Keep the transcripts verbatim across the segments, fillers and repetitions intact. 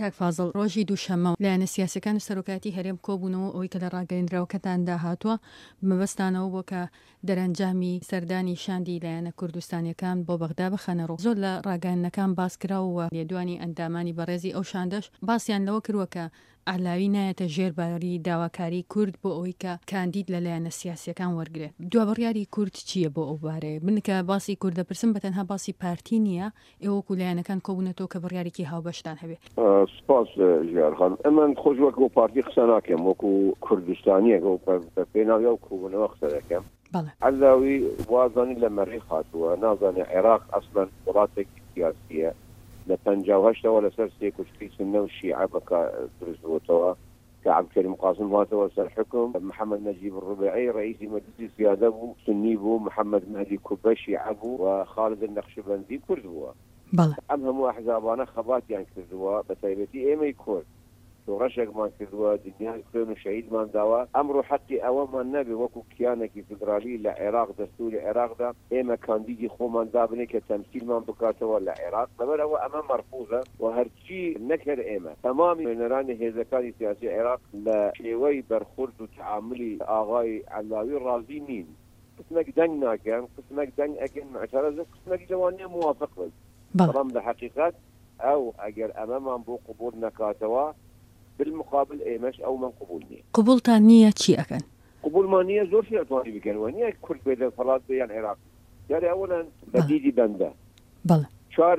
کاک فازڵ ڕۆژی دووشەممە لایەنە سیاسەکان سەرۆکاتی هەرێم کۆبوونەوە ئەوەی کە لە ڕاگەیەندراوەکەتاندا هاتووە بەبەستانەوە بۆ کە دەرەنجامی سەردانی شاندی لایەنە کوردستانیەکان بۆ بەغدا بخەنەڕۆ. زۆر لە ڕاگەیەندەکان باس کراوە لێدوانی ئەندامانی بەڕێزی ئەو شاندەش باسییان لەوە کردووە کە ئالاوی نایەتە ژێرباری داواکاری کورد بۆ ئەوەی کە کاندید لەلایەنە سیاسیەکان وەرگێت. دوابڕیاری کورد چییە بۆ ئەو بارەیە؟ بنکە باسی کوردە پرسم بەتەنها باسی پارتی نییە، ئێوەکو لایەنەکان کۆبوونەتەوە کە بڕیارێکی هاوبەشتان هەبێت. سپاس ژیارخان. ئەمن خۆش وەکو پارتی قسە ناکەم، وەکو کوردستانیەکە بە پێناوی ئەو کۆبوونەوە قسە دەکەم. عەلاوی وازانی لە مەریخ هاتووە، نازانێ عێراق ئەسڵەن وڵاتێکی سیاسیە لە پەنجا و هەشتەوە لەسەر سێ کوشتی سنە و شیعە بەکە دروست بووتەوە کە عەبدولکەریم قاسم هاتەوە سەر حکم، محەممەد نەجیب ڕوبیعی ڕئیسی مەجلیسی سیادە بوو، سنی بوو، محەممەد مەهدی کوبە شیعە بوو و خالد نەخشەبەندی کورد بووە. ئەم هەموو ئەحزابانە خەباتیان کردووە، بە تایبەتی ئێمەی کورد ڕەشێکمان کردووە، دنیای خوێن و شەهیدمان داوە. ئەمڕۆ حەقی ئەوەمان نەبێ وەکو کیانێکی فدرالی لە عێراق دەستوری عێراقدا ئێمە کاندیدی خۆمان دابنێ کە تەمسیلمان بکاتەوە لە عێراق. لەبەرەوە ئەمە مەرفوزە و هەرچی نەکرد ئێمە تەمامی نوێنەرانی هێزەکانی سیاسی عێراق لە شێوەی بەرخورد و تعاملی ئاغای عەلاوی ڕازی نین. قسمێک دەنگ ناکەن، قسمێک دەنگ ئەگەن معتەرەزە، قسمێک جوانیە موافق بن. بەڵام لە حەقیقەت ئەو ئەگەر ئەمەمان بۆ قبول نەکاتەوە بالمقابل ئێمەش ئەو من قبول نییە. قبولتان نییە چی ئەکەن؟ قبولمان نییە، زۆر شی ئەتوانی بکەنەوە، نییە کورد بێت لە فەڵات بێ یان عێراق. یاری ئەوەن بەدیدی بەندە چوار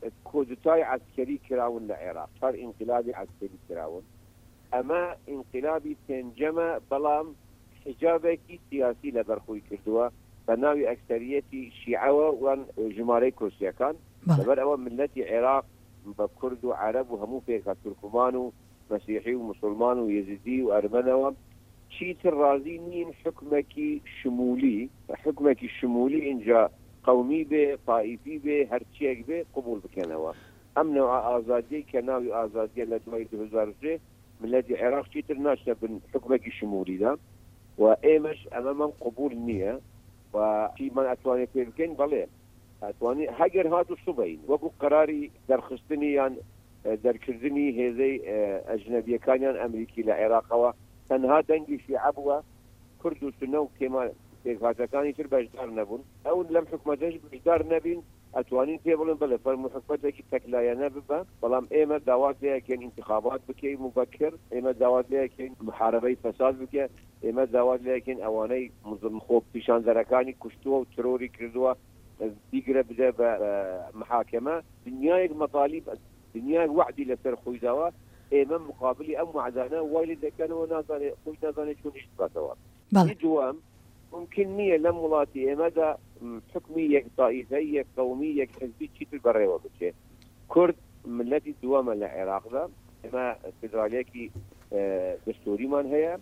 کۆدتای عەسکەری کراون لە عێراق، چوار ئینقلابی عەسکەری کراون. ئەمە ئینقلابی پێنجەمە، بەڵام حجابێکی سیاسی لەبەرخۆی کردووە بە ناوی ئەکسەریەتی شیعەوە وان ژمارەی کورسیەکان. لەبەر ئەوە ملەتی عێراق بە کورد و عەرەب و هەموو پێکات تورکمان و مەسیحی و مسلمان و یەزیدی و ئەرمەنەوە چیتر ڕازی نین حکمێکی شمولی حکمێکی شمولی اینجا قومی بێ، طائفی بێ، هەرچیەک بێ قبول بکەنەوە. ئەم نەوع ئازادیەی کە ناوی ئازادیە لە دوای دوو هەزار و سێ ملەتی عێراق چیتر ناشتە بن حکمێکی شمولیدا و ئێمەش ئەمەمان قبول نییە و چیمان ئەتوانێت پێ بکەین بەڵێ ئەتوانی هەگەر هاتو سوبەین وەکو قەراری دەرخستنی یان دەرکردنی هێزەی ئەجنەبیەکانیان ئەمریکی لە عێراقەوە تەنها دەنگی شیعە بووە، کورد و سونە و کێما پێکهاتەکانی تر بەشدار نەبوون. ئەو لەم حکومەتەش بەشدار نەبین، ئەتوانین پێ بڵێن بەڵێ فەرمو حکومەتێکی تەکلایەنە ببە، بەڵام ئێمە داوات لێیەکەین ئینتخابات بکەین مبەکر، ئێمە داوات لێیەکەین محارەبەی فەساد بکە، ئێمە داوات لێیەکەین ئەوانەی مزم خۆ پیشاندەرەکانی کوشتووە و ترۆری کردووە دیگرە بدە بە محاکەمە. دنیایەک مەطالیب، دنیای وعدی لەسەر خۆی داوە، ئێمە مقابلی ئەم وعدانە وای دەکەنەوە، نازانێت خۆی نازانێت چۆن ئیش بکاتەوە. دووەم ممکن نییە لەم وڵاتی ئێمەدا حکمی یەک طائفەی، یەک قەومی، یەک حزبی چیتر بەڕێوە بچێت. کورد ملەتی دووەمە لە عێراقدا، ئێمە فدرالیەکی دەستوریمان هەیە،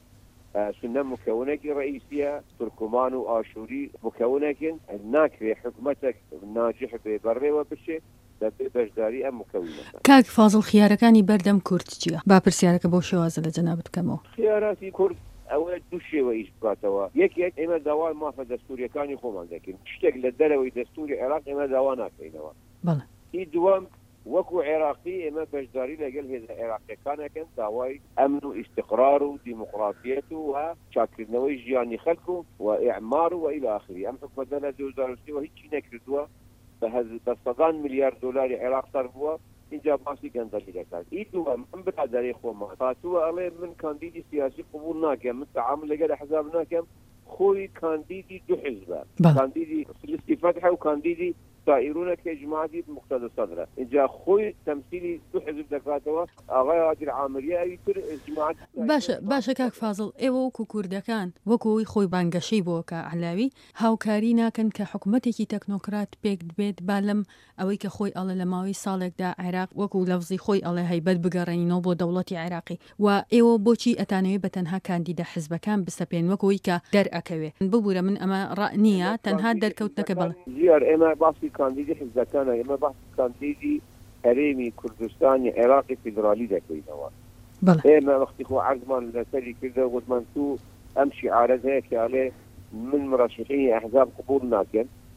سنە مکەونێکی ڕئیسیە، تورکمان و ئاشوری مکەونێکن، ناکرێ حکومەتێک ناجح بێ بەڕێوە بچێت دەبێ بەشداری ئەم مکەونە. کاک فازڵ خیارەکانی بەردەم کورد چییە؟ با پرسیارەکە بۆ شێوازە لە جەنابەت بکەمەوە. خیاراتی کورد ئەوە دوو شێوە ئیش بکاتەوە. یەکێک ئێمە داوای مافە دەستوریەکانی خۆمان دەکەین، شتێک لە دەرەوەی دەستوری عێراق ئێمە داوا ناکەینەوە. بەڵێ. هی دووەم وەکو عێراقی ئێمە بەشداری لەگەڵ هێزە عێراقیەکانەکەن داوای ئەمن و ئیستقرار و دیموقراسیەت و چاکردنەوەی ژیانی خەڵک و ئیعمار و ئیلی ئاخری. ئەم حکومەتە لە دوو هەزار و سێ هیچی نەکردووە، بە سەدان میلیارد دۆلاری عێراق سەر بووە، اینجا باسی گەندەلی دەکات. ئی دووەم من برادەری خۆمان هاتووە ئەڵێ من کاندیدی سیاسی قبول ناکەم، من تعامل لەگەل حزاب ناکەم، خۆی کاندیدی دوو حزبە، کاندیدی لیستی فتح و کاندیدی سائرون کە جماعتی مقتدى صدره. اینجا خۆی تەمسیلی دوو حزب دەکاتەوە، ئاغای عادل عامریە ئەوی تر جماعت. باشە باشە کاک فازڵ، ئێوە وەکو کوردەکان وەکوی خۆی بانگەشەی بۆ کە عەلاوی هاوکاری ناکەن کە حکومەتێکی تەکنۆکرات پێک بێت با لەم ئەوەی کە خۆی ئەڵێ لە ماوەی ساڵێکدا عێراق وەکو لەفزی خۆی ئەڵێ هەیبەت بگەڕێنینەوە بۆ دەوڵەتی عێراقی، و ئێوە بۆچی ئەتانەوێت بە تەنها کاندیدە حزبەکان بسەپێن وەکەوەی کە دەرئەکەوێت؟ ببوورە من ئەمە ڕاء نییە، تەنها دەرکەوتنەکە بڵێ. زیار ئێمە باسی کاندیدی حزبەکانە، ئێمە باسی کاندیدی هەرێمی کوردستانی عێراقی فیدرالی دەکەینەوە. ئێمە وەختی خۆ عەرزمان لەسەری کردە وتمان تو ئەم شیعارەت هەیە کە ئەڵێ من مرەشحینی ئەحزاب قبول ناکەن،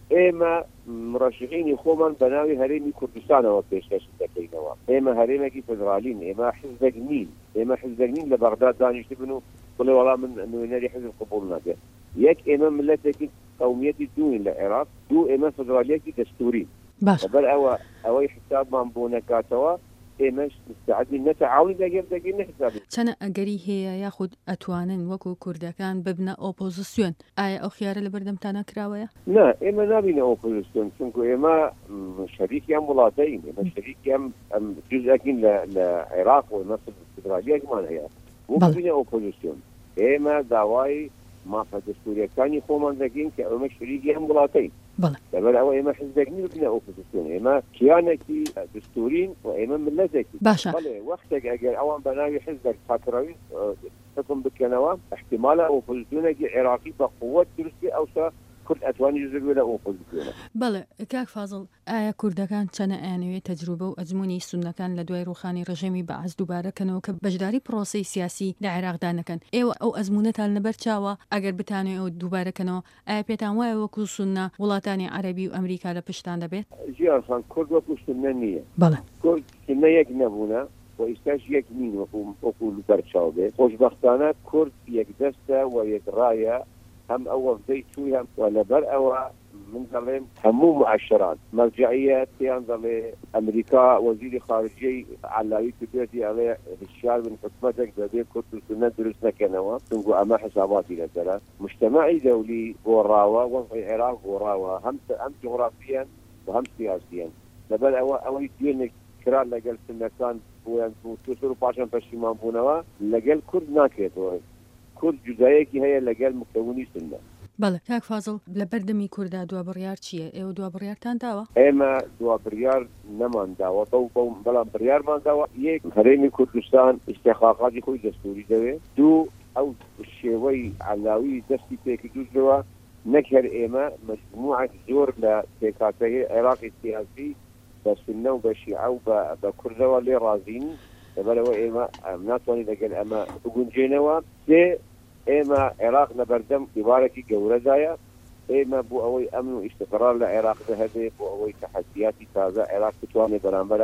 ئێمە مرشحینی خۆمان بەناوی هەرێمی کوردستانەوە پێشکەش دەکەینەوە. ئێمە هەرێمێکی فدرالین، ئێمە حیزبێک نین، ئێمە حیزبێک نین لە بەغداد دانیشتە بن و بڵێ وەڵام من نوێنەری حیزب قبوڵ ناکرێت. یەک ئێمە ملەتێکی قەومیەتی دوین لە عێراق، دوو ئێمە فدرالیەتی دەستوری. بەر ئەوە ئەوەی حسابمان بۆ نەکاتەوە ئێمەش مستعدین نەتەعاونی لەگەڵ دەگەین نەحسابی. چەنە ئەگەری هەیە یاخود ئەتوانن وەکو کوردەکان ببنە ئۆپۆزیسیۆن، ئایا ئەو خیارە لە بەردەمتانە کراوەیە؟ نا ئێمە نابینە ئۆپۆزیسیۆن، چونکو ئێمە شەریکیان وڵاتەین، ئێمە شەریکیان جزئەکین لە عێراق و ئێمە فدرالیەکمان هەیە، بۆ ببینە ئۆپۆزیسیۆن. ئێمە داوای مافە دەستوریەکانی خۆمان دەگەین کە ئەمە شەریکی هەم وڵاتەین. لەبەر ئەوە ئێمە حیزبێک نین ببنە ئۆپۆزیسیۆن، ئێمە کیانێکی دەستورین و ئێمە ملەتێکی. باشە بەڵێ وەختێک ئەگەر ئەوان بەناوی حیزبێک پاکراوی حکم بکەنەوە احتیمالە ئۆپۆزیسیۆنێکی عێراقی بە قووەت دروستی ئەوسا کورد ئەتوانی جزء لە ئۆپۆزیسیۆنە. بەڵێ کاک فازڵ، ئایا کوردەکان چەنە ئەیانەوێت تەجروبە و ئەزموونی سونەکان لە دوای ڕوخانی ڕژێمی بەعەز دووبارەکەنەوە کە بەشداری پرۆسەی سیاسی لە عێراقدا نەکەن؟ ئێوە ئەو ئەزمونەتان لەبەر چاوە ئەگەر بتانێت ئەو دووبارەکەنەوە، ئایا پێتان وایە وەکو سونە وڵاتانی عەرەبی و ئەمریکا لە پشتان دەبێت؟ ژیانخان کورد وەکو سونە نییە. بەڵێ کورد سونە یەک نەبوونە و ئێستاش یەک نین وەکو بەرچاو بێت. خۆشبەختانە کورد یەکدەستە و یەکڕایە، هم ئەوە بدەی توی هم و لەبەر ئەوە من دەڵێم هەموو معاشرات مەرجعیەت پێیان دەڵێ ئەمریکا وەزیری خارجیەی عەلاوی کردوێتی ئەڵێ هشیار بن حکومەتێک دەبێ کورد و سونە دروست نەکەنەوە، چونکو ئەمە حساباتی لەسەرە. مجتەمەعی دەولی گۆڕاوە، وەزعی عێراق گۆڕاوە، هەم هەم جغرافیەن و هەم سیاسیەن. لەبەر ئەوە ئەوەی دوێنێک کرا لەگەڵ سونەکان بۆیان تووتر و پاشان پەشیمان بوونەوە لەگەڵ کورد ناکرێتەوە. کورد جودایەکی هەیە لەگەڵ مکتەوونی سونە. بەڵێ کاک فازڵ، لە بەردەمی کووردا دوابڕیار چییە؟ ئێوە دوابڕیارتان داوە؟ ئێمە دوابڕیار نەمان داوە، بەڵام بڕیارمان داوە. یەک هەرێمی کوردستان ئیستیحقاقاتی خۆی دەستوری دەوێت. دوو ئەو شێوەی عەلاوی دەستی پێکردووە نەک هەر ئێمە مجموعەک زۆر لە پێکهاتەی عێراقی سیاسی بە سونە و بە شیعە و بە کوردەوە لێ ڕازین. لەبەرەوە ئێمە ناتوانین لەگەڵ ئەمە بگونجێنەوە. سێ ئێمە عێراق لە بەردەم دیوارێکی گەورەدایە. ئێمە بۆ ئەوەی ئەمن و ئیستقرار لە عێراقدا هەبێ، بۆ ئەوەی تەحەدیاتی تازە عێراق بتوانێت بەرامبەر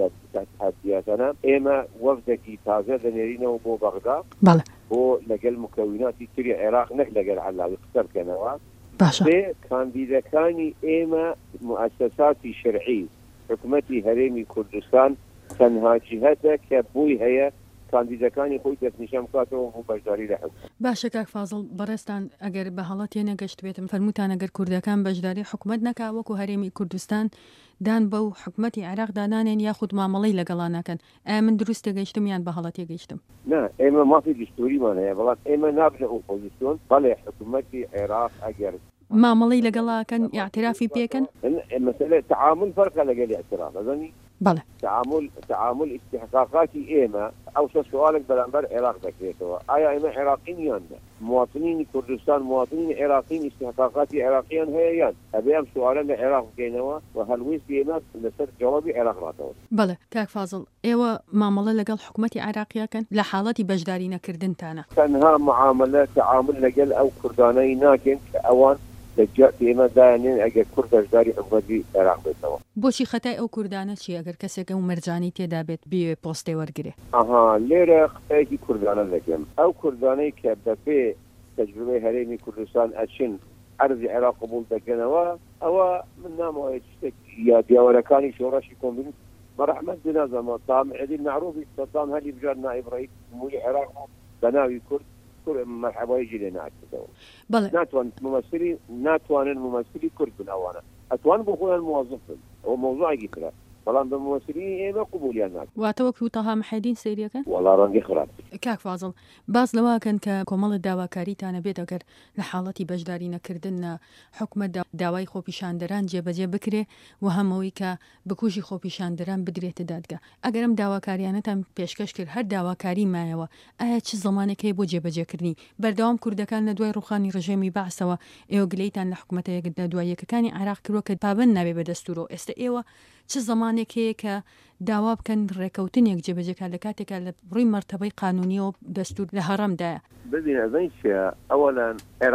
تەحەدیاتانە ئێمە وەفدێکی تازە دەنێرینەوە بۆ بەغدا بۆ لەگەڵ مکەوناتی تری عێراق نەک لەگەڵ عەلاوی قسە بکەنەوە. سێ کاندیدەکانی ئێمە موسساتی شەرعی حکومەتی هەرێمی کوردستان تەنها جیهەتە کە بووی هەیە کاندیدەکانی خۆی دەستنیشان بکاتەوە بۆ بەشداری لە حکومەت. باشە کاک فازڵ، بەڕێستان ئەگەر بە هەڵە تێنەگەشت بێتم فەرمووتان ئەگەر کوردەکان بەشداری حکومەت نەکا وەکو هەرێمی کوردستان دان بەو حکومەتی عێراق دانانێن یاخود مامەڵەی لەگەڵا ناکەن، ئایا من دروست تێگەیشتم یان بە هەڵە تێگەیشتم؟ نا ئێمە مافی دستوریمان هەیە، بەڵام ئێمە نابنە ئۆپۆزیسیۆن. بەڵێ حکومەتی عێراق ئەگەر مامەڵەی لەگەڵاکەن اعترافی پێکەن، مەسەلە تعامل فەرقە لەگەڵ اعتراف ئەزانی. بەڵێ تعامل تعامل استحقاقاتی ئێمە ئەو شە سوالێک بەرامبەر عێراق دەکرێتەوە. ئایا ئێمە عێراقین یان نە؟ مواطنینی کوردستان مواطنینی عێراقین استحقاقاتی عێراقیان هەیە یان؟ ئەبێ ئەم سوالە لە عێراق بکەینەوە و هەلوێستی ئێمە لەسەر جوابی عێراق ڕاتەوە. بەڵێ کاک فازڵ، ئێوە مامەڵە لەگەڵ حکومەتی عێراقیەکەن لە حاڵەتی بەشداری نەکردنتانە؟ تەنها معاملە تعامل لەگەڵ ئەو کوردانەی ناکەین کە ئەوان لەجات ئێمە دایانێن ئەگەر کورد بەشداری حکومەتی عێراق بێتەوە. بۆچی خەتای ئەو کوردانە چی؟ ئەگەر کەسێک ئەو مەرجانی تێدا بێت بێ پۆستێ وەرگێ؟ ئەها لێرە قسەیەکی کوردانە دەکەم. ئەو کوردانەی کە بەبێ تەجروبەی هەرێمی کوردستان ئەچن عەرزی عێراق قبوڵ دەکەنەوە، ئەوە من نامەوەیە شتێک یا دیاوەرەکانی شۆڕەشی کۆمبین بەڕەحمەت بنازەمەوە. تام عەدی معروفی سەدام هەلی بژار نائب ڕەئیس جمهوری عێراق بەناوی کورد مرحبای جێ لێ ناکردەوە. ناتوان ممثلی ناتوانن ممثلی کورد بن ئەوانە، ئەتوان بۆ خۆیان موظف بن، ئەوە مۆزوعێکی ترە، بەڵام بە ممثلی ئێمە قبولیان ناکرد. واتە وەکو تەها محەدین سەیریەکەن؟ وەڵا ڕەنگی خراپ. کاک فازڵ، باس لەواکەن کە کۆمەڵە داواکاریتانە بێت ئەگەر لە حاڵەتی بەشداری نەکردن حکومەت داوای خۆپیشاندەران جێبەجێ بکرێ و هەمەوەی کە بکوژی خۆپیشاندەران بدرێتە دادگا. ئەگەر ئەم داواکاریانەتان پێشکەش کرد هەر داواکاری مایەوە، ئایا چ زەمانێکی بۆ جێبەجێکردنی بەردەوام کوردەکان لە دوای ڕوخانی ڕژێمی بەعسەوە ئێوە گلەیتان لە حکومەتەیەک لە دواییەکەکانی عێراق کردووە کە پابەند نابێ بە دەستورەوە. ئێستا ئێوە چ زەمانێک هەیە کە داوا بکەن ڕێکەوتنێک جێبەجێکە لە کاتێکە لە ڕووی مەرتەبەی قانونیەوە دەستور لە هەڕەمدایە؟ ببینە ئەزەی چیە؟ ئەوەلاً عێراق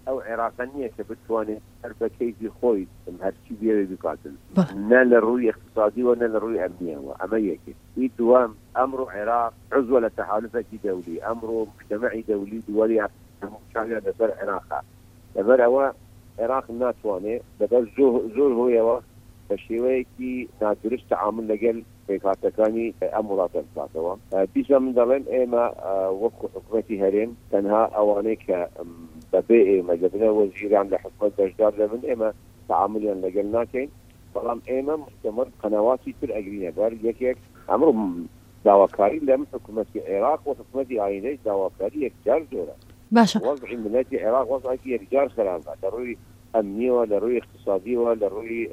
ئەو عێراق نییە کە بتوانێت هەر بە کەیفی خۆی هەرچی بێوێ بکاتن نە لە ڕووی اقتصادیەوە نە لە ڕووی ئەمنیەوە ئەمە یەکێک هی دووەم ئەمڕۆ عێراق عزوە لە تەحالفێکی دەولی ئەمڕۆ مجتەمەعی دەولی دووەری هەمووشانیان لەسەر عێراقا لەبەر ئەوە عێراق ناتوانێت لەبەر زۆر هۆیەوە بە شێوەیەکی نادرست تەعامل لەگەل پێکهاتەکانی ئەم وڵاتە بکاتەوە بیسە من دەڵێن ئێمە وەکو حکومەتی هەرێم تەنها ئەوانەی کە بەبێ ئێمە لەبنە وەزیران لە حکومەت بەشدار دەبن ئێمە تەعاملیان لەگەل ناکەین بەڵام ئێمە مستەمر قەنەواتی تر ئەگرینە بەر یەکێک ئەمڕۆ داواکاری لەم حکومەتی عێراق و حکومەتی ئاینەی داواکاری یەکجار زۆرە باشە وەزعی ملەتی عێراق وەزعێکی یەکجار خراپە لە ڕووی ئەمنیەوە لە ڕووی اقتصادیەوە لە ڕووی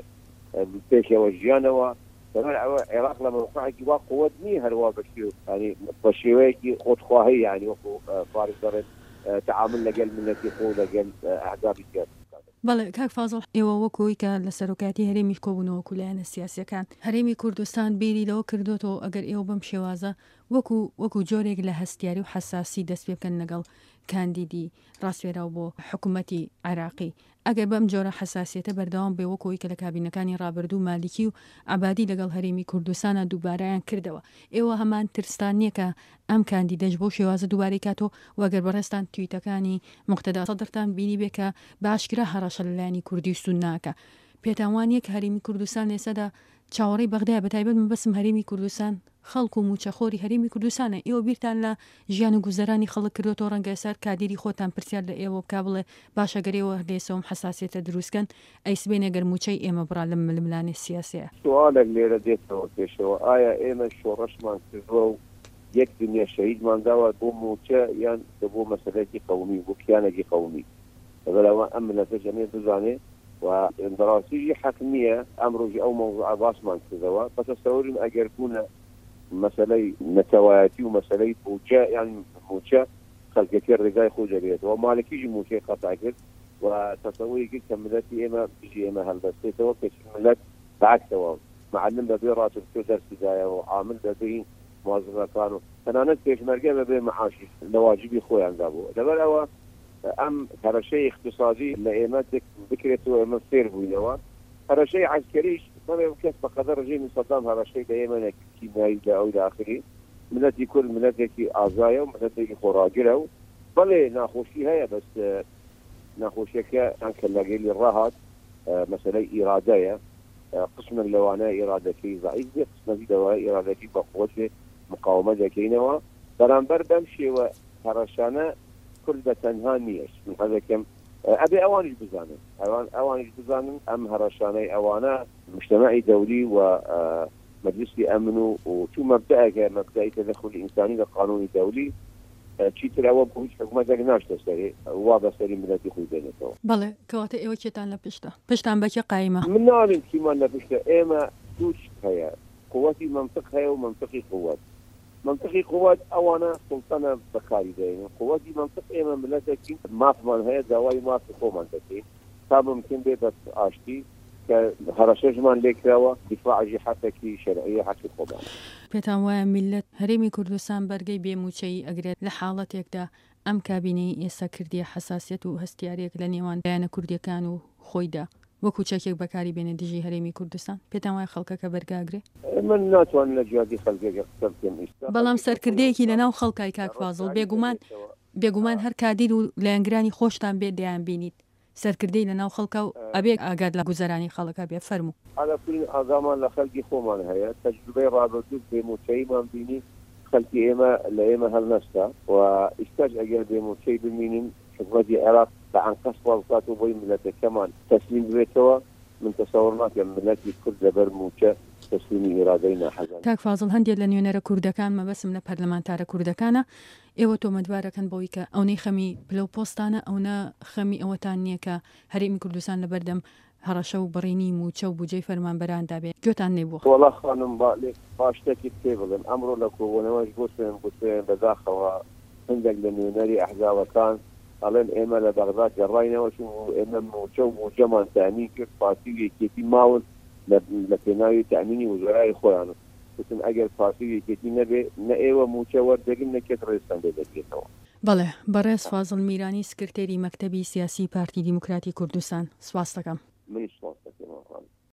پێشەوە ژیانەوە لەبەر ئەوە عێراق لە مەوقعێکی وا قووەت نییە هەروە بەشێ بە شێوەیەکی خۆتخواهی یعنی وەکو فارس دەڵێن تعامل لەگەل ملەتی خۆ لەگەل ئەحزابی سیاسی بەڵێ کاک فازڵ ئێوە وەکۆی کە لە سەرۆکاتی هەرێمی کۆبوونەوە کولایەنە سیاسیەکان هەرێمی کوردستان بیری لەوە کردوتەوە ئەگەر ئێوە بەم شێوازە وەکو وەکو جۆرێک لە هەستیاری و حساسی دەست پێ بکەن لەگەڵ کاندیدی ڕاستێراو بۆ حکوومەتی عێراقی ئەگەر بەم جۆرە حساسیەتە بەردەوام بێ وەکۆی کە لە کابینەکانی ڕابردوو مالیکی و عەبادی لەگەڵ هەرێمی کوردستانە دووبارەیان کردەوە ئێوە هەمان ترستان نییە کە ئەم کاندیدەش بۆ شێوازە دووبارەی کاتۆ وەگەر بەڕێستان تویتەکانی مقتەدا سەدرتان بینی بێ کە باشکرا هەڕەشە لەلایەنی کوردی سون ناکە پێتان وانیە کە هەرێمی کوردستان لێسەدا چاوەڕێی بەغدایە بەتایبەت من بەسم هەرێمی کوردستان خەڵک و موچەخۆری هەرێمی کوردستانە ئێوە بیرتان لە ژیان و گوزەرانی خەڵک کردوەوە ڕەنگە سەر کادیری خۆتان پرسیار لە ئێوە بکا بڵێ باشە گەرێەوە لێسەوەم حساسیەتە دروستکەن ئەیسبێنە گەر موچەی ئێمە بڕا لە ململانێ سیاسەیە سوالێک لێرە دێتەوە پێشەوە ئایا ئێمە شۆڕەشمان کردووە و یەک دنیا شەهیدمانداوە بۆ موچە یان بۆ مەسەلەیەکی قەومی بۆ کیانێکی قەومی لەبەرەوە ئەم ملەتە جەمێ بزانێ و بەڕاستیژی حەکمیە ئەمڕۆژی ئەو مەوضوعە باسمان کردەوە بەتەسەوورم ئەگەر بوونە مەسەلەی نەتەوایەتی و مەسەلەی موچە یان موچە خەڵکێکی ڕێگای خۆ دەبێتەوە مالکیژی موچەی خەتا کرد و تەسەووری کرد کە ملەتی ئێمە بژی ئێمە هەڵبەستێتەوە کە ملەت بەعکسەوە معلم بەبێ ڕاترکردن دەرسیدایەوە عامل بەبێ موظفەکان و تەنانەت پێشمەرگە بەبێ مەعاشی لە واجبی خۆیاندا بوو لەبەر ئەوە ئەم هەرەشەی اقتصادی لە ئێمە بکرێتەوە ئێمە فێر بووینەوە هەرەشەی عسکەریش بەڵێ کەس بەقەدەر ڕژیمی سەدام هەرەشەی لە ئێمە کیمیایی لە ئەو داخلی ملەتی کورد ملەتێکی ئازایە و ملەتێکی خۆڕاگرە و بەڵێ ناخۆشی هەیە بەس ناخۆشیەکە کە لەگەلی ڕاهات مەسەلەی ئیرادەیە قسمێک لەوانەیە ئیرادەکەی ضعیف بێت قسمێکی لەوانەیە ئیرادەکەی بەقووەت مقاومە دەکەینەوە بەرامبەر بەم شێوە هەرەشانە کورد بە تەنها نییەش من حەزەکەم ئەبێ ئەوانیش بزانن ئەوان ئەوانیش بزانن ئەم هەرەشانەی ئەوانە مجتەمەعی دەولی و مەجلیسی ئەمن و تو مەبدەئەکە مەبدەئی تەدەخل ئینسانی لە قانونی دەولی چیتر ئەوە بۆ هیچ حکومەتێک ناشتە سەرێ وا بەسەری ملەتی خۆی دێنێتەوە بەڵێ کەواتە ئێوە چێتان لە پشتە پشتان بەکێ قایمە من ناڵین کیمان لە پشتە ئێمە دووش هەیە قووەتی منطق هەیە و منطقی قووەت منطقی قووەت ئەوانە سڵتانە بەکاری دێنن قووەتی منطق ئێمە ملەتێکی مافمان هەیە داوای مافی خۆمان دەکەین تا ممکن بێ بەس ئاشتی کە هەرەشەژمان لێکراوە دیفاعی حەقێکی شەرعی حەقی خۆمان پێتان وایە میلەت هەرێمی کوردستان بەرگەی بێموچەی ئەگرێت لە حاڵەتێکدا ئەم کابینەی ئێستا کردیە حساسیەت و هەستیارێک لە نێوان لایەنە کوردیەکان و خۆیدا وەکو چەکێک بەکاری بێنە دژی هەرێمی کوردستان پێتان وایە خەڵکەکە بەرگاگرێ من ناتوانم لە جیاتی خەڵکێکە قسە بکەم ئێستا بەڵام سەرکردەیەکی لەناو خەڵکای کاک فازڵ بێگومان بێگومان هەر کادیر و لایەنگرانی خۆشتان بێ دەیان بینیت سەرکردەی لەناو خەڵکە و ئەبێ ئاگاد لە گوزەرانی خەڵکە بێ فەرموو ئالەکوین ئاگامان لە خەڵکی خۆمان هەیە تەجروبەی ڕابردوو بێموچەیمان بینی خەڵکی ئێمە لە ئێمە هەڵنەستا و ئیستاش ئەگەر بێموچەی ببینین حکومەتی عێراق بەعنقەس بڵات و بۆی ملەتەکەمان تەسلیم بێتەوە من تەسەوڕ ناکەم ملەتی کورد لەبەر موچە تەسلیمی ئیرادەی ناحەزان کاک فازڵ هەندێک لە نوێنەرە کوردەکان مەبەسم لە پەرلەمانتارە کوردەکانە ئێوە تۆمەتبارەکەن بۆی کە ئەوەی خەمی پلە و پۆستانە ئەوە خەمی ئەوەتان نییە کە هەرێمی کوردستان لە بەردەم هەڕەشە و بڕینی موچە و بودجەی فەرمانبەراندا بێت گوێتان نێبووە وەڵا خانم باشتێکی پێ بڵێم ئەمڕۆ لە کۆبوونەوەش بۆ سوێن بوتێن بەداخەوە هەندێک لە نوێنەری ئەحزابەکان ئەڵێن ئێمە لە بەغداد گەڕاینەوە و ئێمە موچە و موچەمان تامین کرد پارتی یەکێتی ماون لە پێناوی تامینی وزەرای خۆیان وتن ئەگەر پارتی یەکێتی نەبێ نە ئێوە موچە وەردەگرن نەکێت ڕێستان لێ دەگرێتەوە بەڵێ بەڕێز فازڵ میرانی سکرتێری مەکتەبی سیاسی پارتی دیموکراتی کوردستان سواس دەکەم. منیش سواس دەکەم.